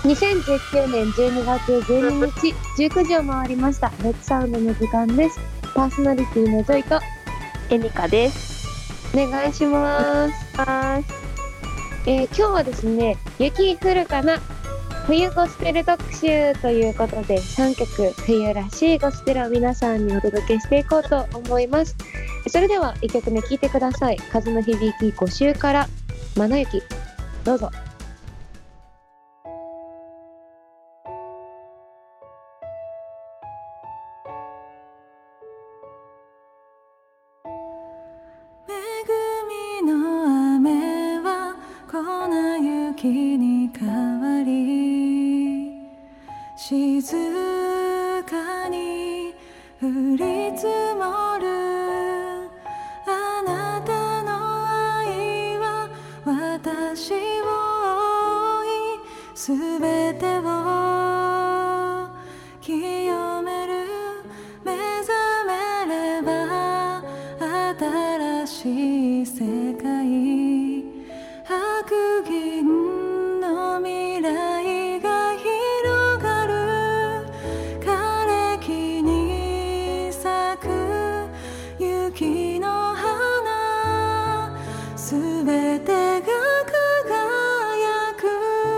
2019年12月12日19時を回りました。レッツサウンドの時間です。パーソナリティのジョイとエミカです。 お願いします。今日はですね、雪降るかな冬ゴスペル特集ということで、3曲冬らしいゴスペルを皆さんにお届けしていこうと思います。それでは1曲目聴いてください。風の響き5週からまな雪、どうぞ。 恵みの雨は粉雪に変わり、静かに降り積もる。あなたの愛は私を覆い、すべてを清める。目覚めれば新しい世界、白銀の未来が広がる。枯れ木に咲く雪の花、すべてが輝く。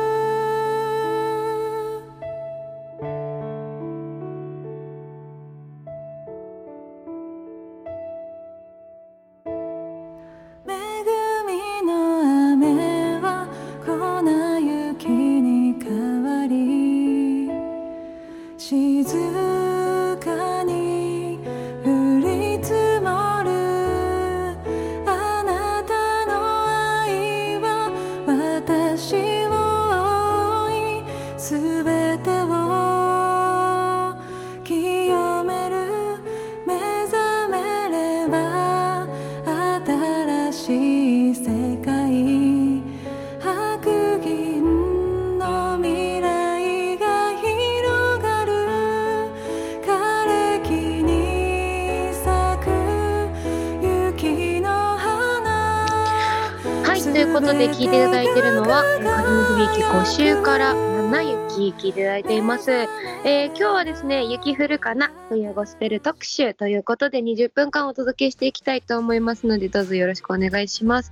恵みの雨は粉雪に変わり、静かに降り積もる。あなたの愛は私を覆い、すべてを清める。目覚めれば新しい世界、白銀の未来が広がる。枯れ木に咲く雪の花。 はい、ということで聴いていただいているのは風の響き5週からまな雪、聴いていただいています。今日はですね、雪降るかな冬ゴスペル特集ということで20分間お届けしていきたいと思いますので、どうぞよろしくお願いします。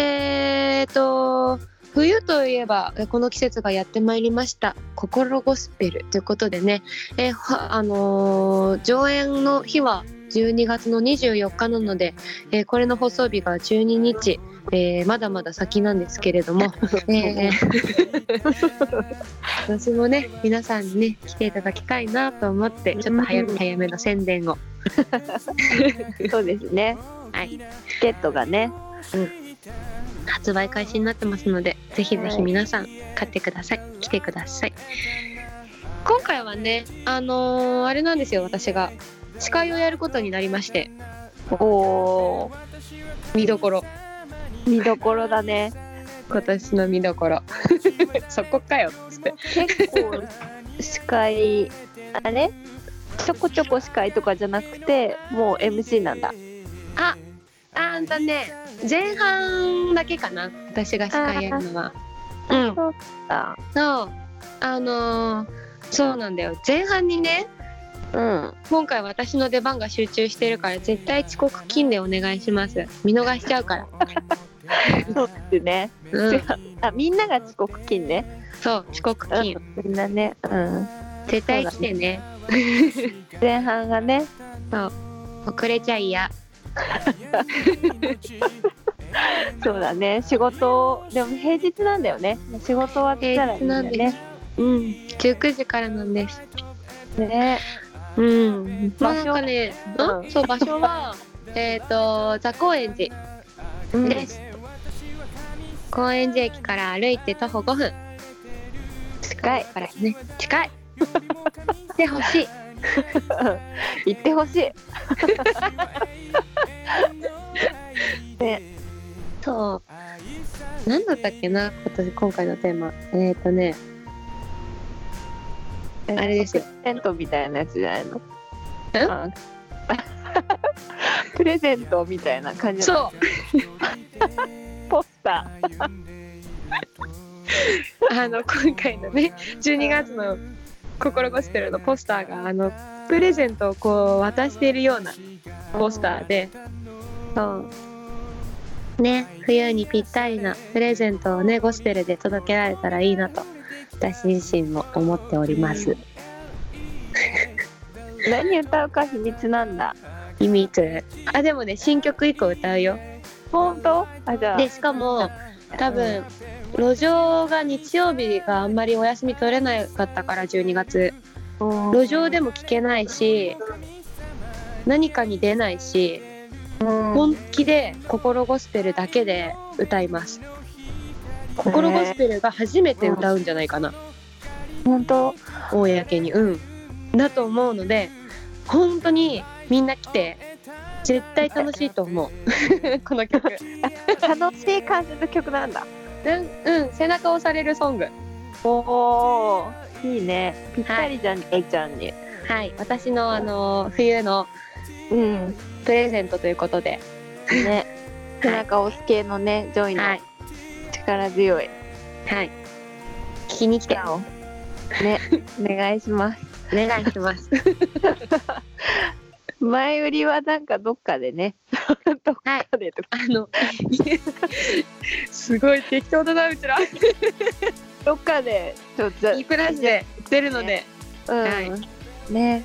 冬といえばこの季節がやってまいりました。心ゴスペルということでね、上演の日は12月の24日なので、これの放送日が12日、まだまだ先なんですけれども、私もね、皆さんにね来ていただきたいなと思って、ちょっと早めの宣伝をそうですね。 はい、 チケットがね、 発売開始になってますので、ぜひぜひ皆さん買ってください。来てください。今回はね、あれなんですよ、私が司会をやることになりまして、 おー、 見どころだね。 今年の見どころそこかよっつって。 結構司会、あれちょこちょこ司会とかじゃなくて、もう MC なんだ。 あんたね、前半だけかな、私が司会やるのは。 そうだ。 そうなんだよ。前半にね、今回私の出番が集中してるから、絶対遅刻禁でお願いします。見逃しちゃうからそうですね、みんなが遅刻禁ね。 そう、遅刻禁、 みんなね、 絶対来てね。 前半がね、 そう遅れちゃ嫌そうだね。仕事でも平日なんだよね。仕事終わったらいいんだよね。 19時からなんですね。 まあなんかね、そう、場所は座高円寺です。高円寺駅から歩いて徒歩5分。近いからね。近い。来てほしい。 行ってほしい。ね。 そう。何だったっけな、今回のテーマ。あれですよ。 プレゼントみたいなやつじゃないの？プレゼントみたいな感じ。 そう。 ポスター。 今回のね12月の心ゴスペルのポスターがプレゼントをこう渡しているようなポスターで、そうね、冬にぴったりなプレゼントをねゴスペルで届けられたらいいなと私自身も思っております。 何歌うか秘密なんだ。 秘密。でもね新曲以降歌うよ。 本当？じゃあでしかも多分、路上が日曜日があんまりお休み取れなかったから12月路上でも聴けないし何かに出ないし、本気で心ゴスペルだけで歌います。心ゴスペルが初めて歌うんじゃないかな、 本当？ 公にだと思うので本当にみんな来て絶対楽しいと思うこの曲楽しい感じの曲なんだ。 背中押されるソング。 おー、いいね、ぴったりじゃん、A ちゃんに。 はい、私の冬のプレゼントということでね、背中押す系のね、ジョイの力強い、 はい聞きに来てね、お願いします。 お願いします前売りはなんかどっかでねどっかでとか、 すごい適当だなうちらどっかでちょっといいプラスで出るので、 はいね、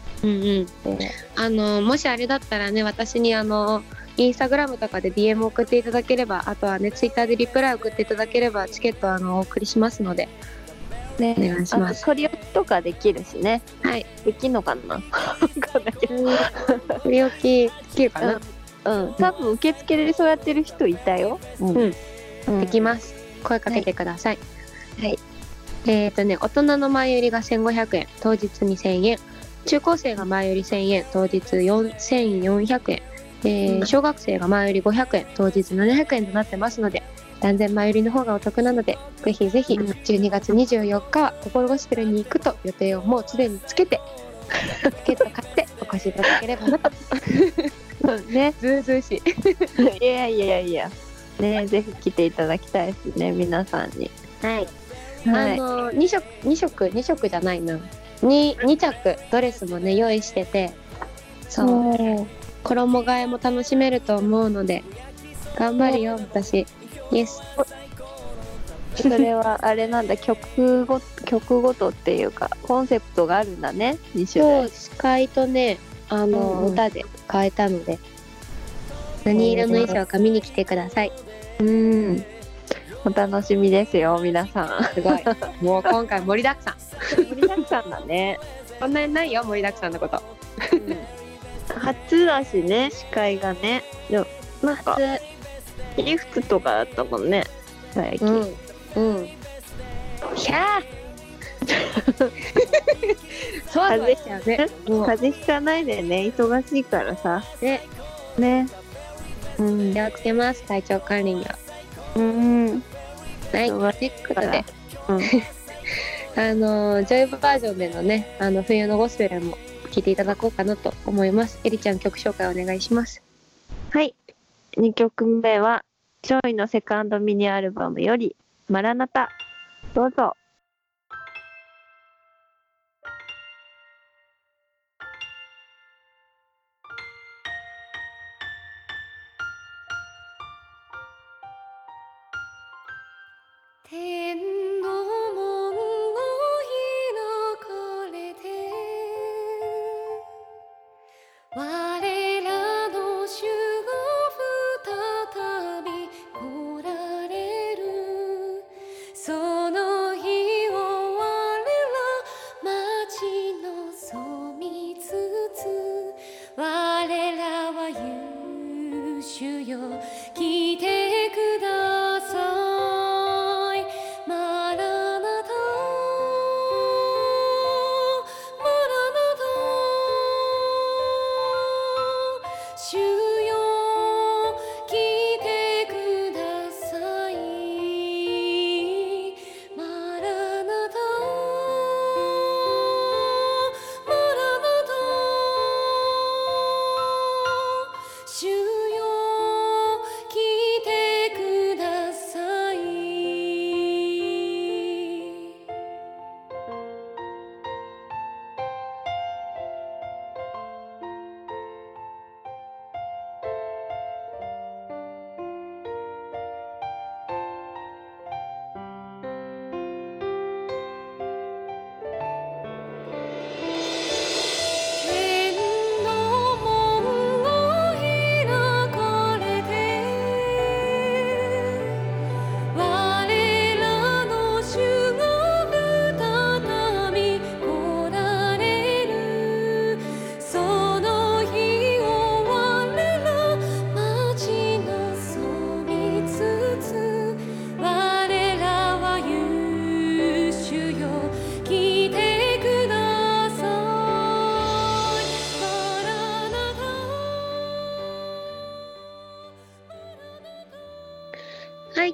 もしあれだったらね私にインスタグラムとかで DM 送っていただければ、あとはねツイッターでリプライ送っていただければチケットお送りしますので、ね、お願いします。 取り置きとかできるしね。 はい。 できんのかな。わかんないけど。 取り置きできるかな。 多分受付でそうやってる人いたよ。 できます。声かけてください。 はい。 大人の前売りが1500円、当日2000円。中高生が前売り1000円、当日4400円。小学生が前売り500円、当日700円となってますので、断然前売りの方がお得なので、ぜひぜひ12月24日は心ゴスペルに行くと予定をもうすでにつけてチケット買ってお越しいただければなとね、 ずうずうしい。いやね、ぜひ来ていただきたいですね、皆さんに。 はい。2色じゃないな、2着ドレスもね用意してて、そう衣替えも楽しめると思うので頑張るよ私。イエス。 それはあれなんだ、曲ごとっていうかコンセプトがあるんだね。2種類。 司会とね歌で変えたので、何色の衣装か見に来てください。 お楽しみですよ皆さん。 すごいもう今回盛りだくさん盛りだくさんだね。 そんなにないよ盛りだくさんのこと、 初だしね、司会がね。でもなんかギフトとかだったもんね最近。 ひゃーそうなんですよね。 風邪ひかないでね、忙しいからさね。気をつけます、体調管理には。はい、ということでジョイブバージョンでのね冬のゴスペルも聴いていただこうかなと思います。エリちゃん曲紹介お願いします。 はい、2曲目はジョイのセカンドミニアルバムよりマラナタ、どうぞ。 天の門が開かれて我らの主が再び来られる、その日を我ら待ち望みつつ、我らは言う、主よ来てください。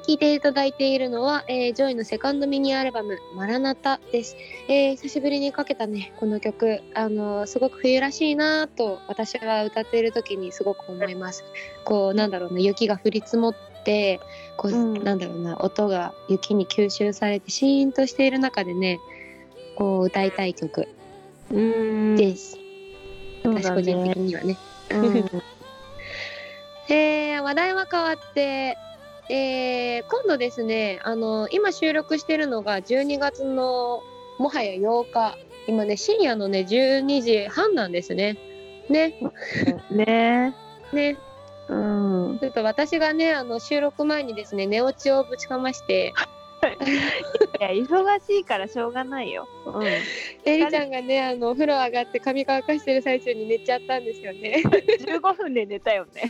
聴いていただいているのは、ジョイのセカンドミニアルバムマラナタです。久しぶりにかけたねこの曲、すごく冬らしいなと私は歌っている時にすごく思います。こうなんだろうな、雪が降り積もってこう、なんだろうな、音が雪に吸収されてシーンとしている中でね、こう歌いたい曲です。私個人的にはね。話題は変わって、今度ですね、今収録してるのが12月のもはや8日、今ね深夜のね12時半なんですね。ね。ちょっと私がね収録前にですね寝落ちをぶちかましていや忙しいからしょうがないよ。 エリちゃんがねお風呂上がって髪乾かしてる最中に寝ちゃったんですよね。 15分で寝たよね。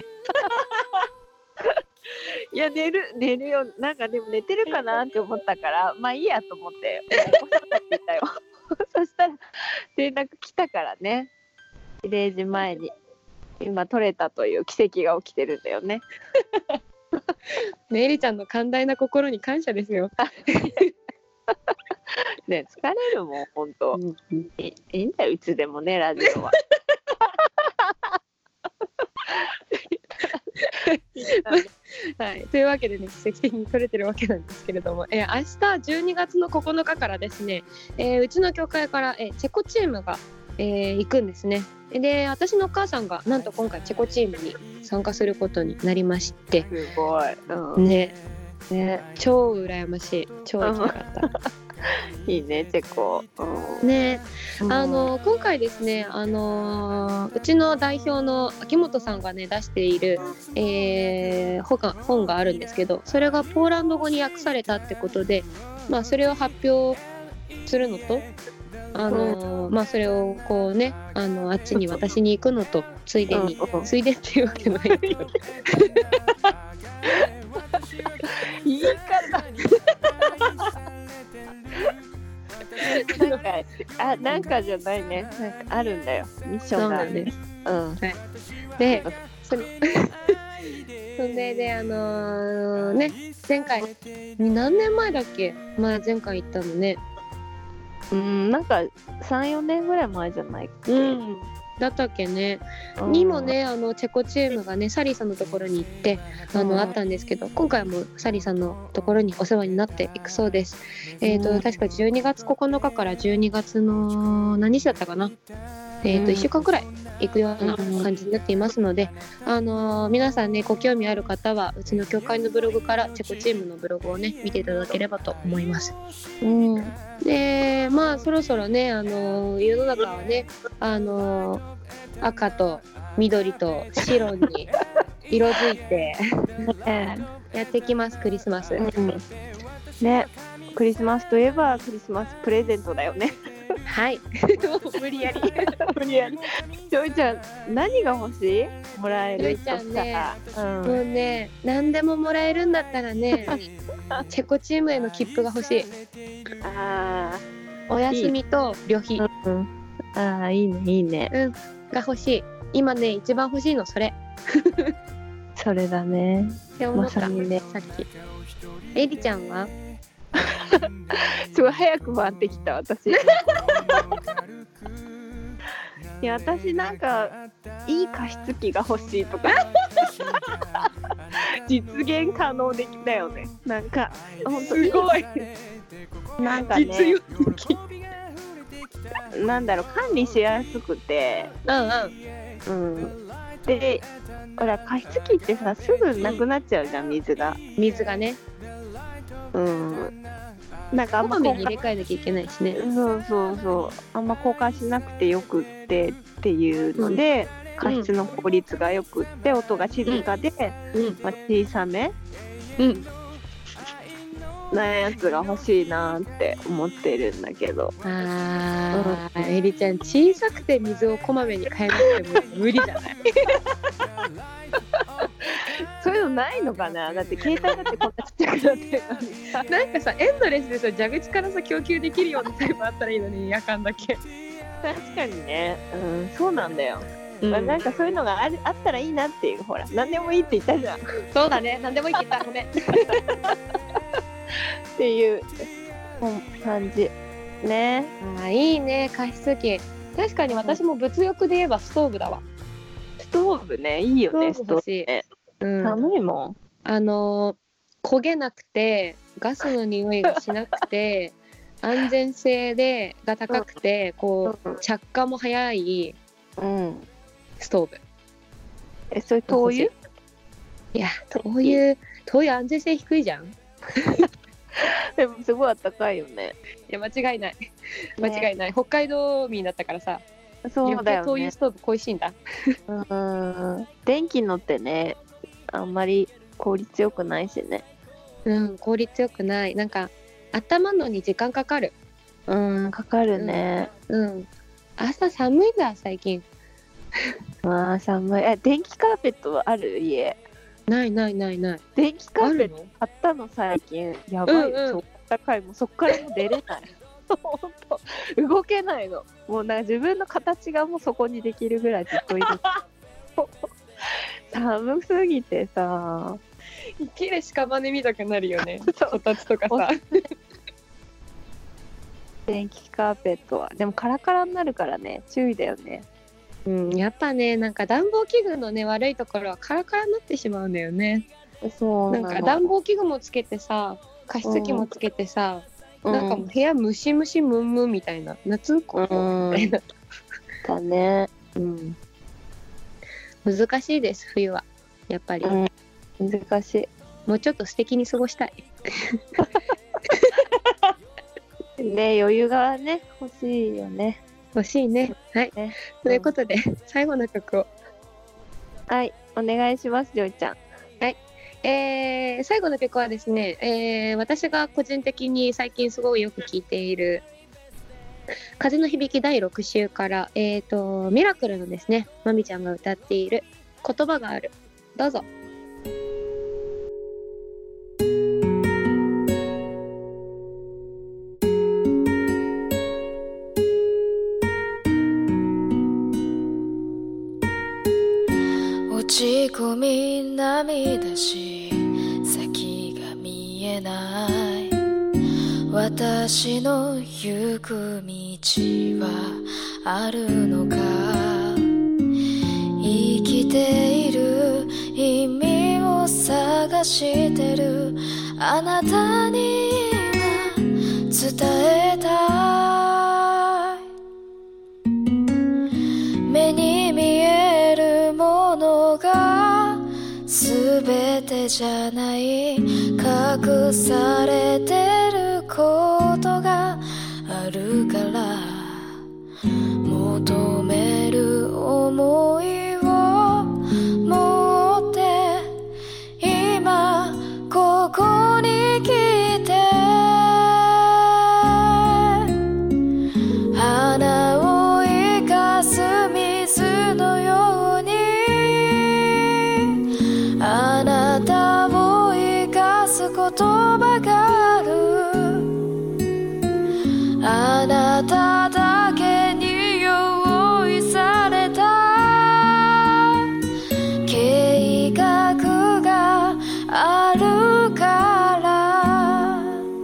いや寝るよ。なんかでも寝てるかなって思ったからまあいいやと思って起こさなきゃいけないよ。そしたら連絡来たからね、0時前に今取れたという奇跡が起きてるんだよね。 ね、エリちゃんの寛大な心に感謝ですよ。 ね、疲れるもん本当。いいんだよいつでもねラジオは。 はい、というわけでね奇跡的に撮れてるわけなんですけれども、明日12月の9日からですね、うちの教会から、チェコチームが、行くんですね。で私のお母さんがなんと今回チェコチームに参加することになりまして、 すごい、 ね超羨ましい、超行きたかった。 いいねチェコ。 ね、今回ですね、うちの代表の秋元さんがね出している、本があるんですけど、それがポーランド語に訳されたってことで、まあそれを発表するのと、まあそれをこうねあっちに渡しに行くのとついでに、ついでっていうわけないけどいいからなんかじゃないね、なんかあるんだよミッションがあるね。 でそれでね前回何年前だっけ、前回行ったのね。 なんか 3,4 年ぐらい前じゃないっけ、 だったっけね、にもねチェコチームがねサリーさんのところに行ってあったんですけど、今回もサリーさんのところにお世話になっていくそうです。確か12月9日から12月の何日だったかな、1週間くらい行くような感じになっていますので、皆さんねご興味ある方はうちの教会のブログからチェコチームのブログをね見ていただければと思います。でまあそろそろね世の中はね赤と緑と白に色づいてやってきます、クリスマス。 ね、クリスマスといえばクリスマスプレゼントだよね。 はい。無理やり。 ジョイちゃん何が欲しい？もらえるとしたら。 ジョイちゃんね、もうね何でももらえるんだったらねチェコチームへの切符が欲しい。お休みと旅費。 いいねいいね。 が欲しい。今ね一番欲しいのそれ。 それだね。 って思った、 まさにね、 さっき。エリちゃんは？ すごい早く回ってきた私。いや私なんかいい加湿器が欲しいとか実現可能できたよね。なんか本当すごいなんかね、 実用的。 なんだろう、管理しやすくて、でほら加湿器ってさすぐなくなっちゃうじゃん、水がね。 なんかあんまこまめに入れ替えなきゃいけないしね。 そうあんま交換しなくてよくってっていうので、加湿の効率がよくって音が静かで、小さめ、なやつが欲しいなって思ってるんだけど。 エリちゃん小さくて水をこまめに変えなくても無理じゃない？ そういうのないのかな。だって携帯だってこんなちっちゃくなってるのにさ。 なんかさエンドレスでさ蛇口からさ供給できるようなタイプあったらいいのに、夜間だけ。 確かにね、そうなんだよ。 まあ、なんかそういうのがあったらいいなっていう、ほら何でもいいって言ったじゃんっそうだね、なんでもいいって言ったごめん。 ていう感じね。 いいね、加湿器。確かに私も物欲で言えばストーブだわ。 ストーブね、いいよね、ストーストーブ欲しいブね。 うん、 寒いもん。 焦げなくてガスの匂いがしなくて安全性が高くてこう着火も早いうん。 ストーブ。 それ灯油？ いや、灯油安全性低いじゃん。 でもすごいあったかいよね。 いや、間違いない間違いない、北海道民だったからさ、 そうだよ灯油ね。 ストーブ恋しいんだ。 電気のってね、あんまり効率よくないしね。 効率よくない。なんか温まるのに時間かかる。 かかるね。 朝寒いんだ最近。 まあ寒い。電気カーペットある？家。 ない。 電気カーペット買ったの最近。やばいよ、超高い。もうそっからもう出れない。ほんと動けないの。もうなんか自分の形がもうそこにできるぐらいずっといる。寒すぎてさ。 生きる屍見たくなるよね。こたつとかさ。 電気カーペットはでもカラカラになるからね、注意だよね。 やっぱね、なんか暖房器具のね悪いところはカラカラになってしまうんだよね。 そうなんか暖房器具もつけてさ、加湿器もつけてさ、なんかもう部屋ムシムシムンムンみたいな、夏ここみたいな。 だね。 難しいです冬はやっぱり。 難しい。 もうちょっと素敵に過ごしたい。 ね、余裕がね欲しいよね。 欲しいね。はい。ということで、最後の曲を。 はい、お願いします、ジョイちゃん。 はい。最後の曲はですね、私が個人的に最近すごいよく聴いている風の響き第6週から、ミラクルのですね、まみちゃんが歌っている言葉がある。どうぞ。 落ち込み涙し先が見えない私の行く道はあるのか生きている意味を探してるあなたには伝えたい目に見えるものが全てじゃない隠されてることがあるから求める想いを持って今ここに来て花を生かす水のようにあなたを生かす言葉があるあなただけに用意された計画があるから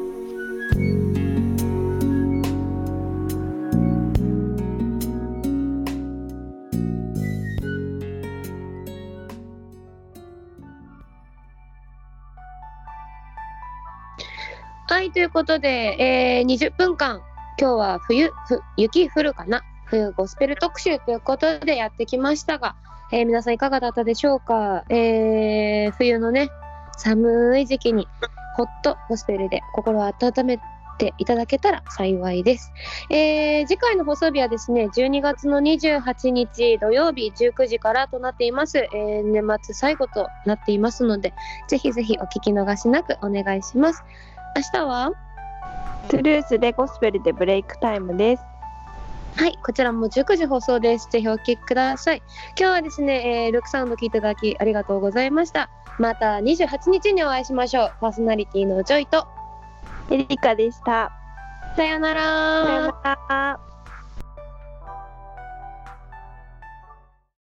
はい、ということで、20分間今日は雪降るかな冬ゴスペル特集ということでやってきましたが、皆さんいかがだったでしょうか。冬のね寒い時期にほっとゴスペルで心を温めていただけたら幸いです。次回の放送日はですね12月の28日土曜日19時からとなっています。年末最後となっていますのでぜひぜひお聞き逃しなくお願いします。明日はトゥルースでゴスペルでブレイクタイムです。 はい、こちらも19時放送です。ぜひお聞きください。今日はですね、ルックサウンド聞いていただきありがとうございました。また28日にお会いしましょう。パーソナリティのジョイとエリカでした。 さよなら。 さよなら。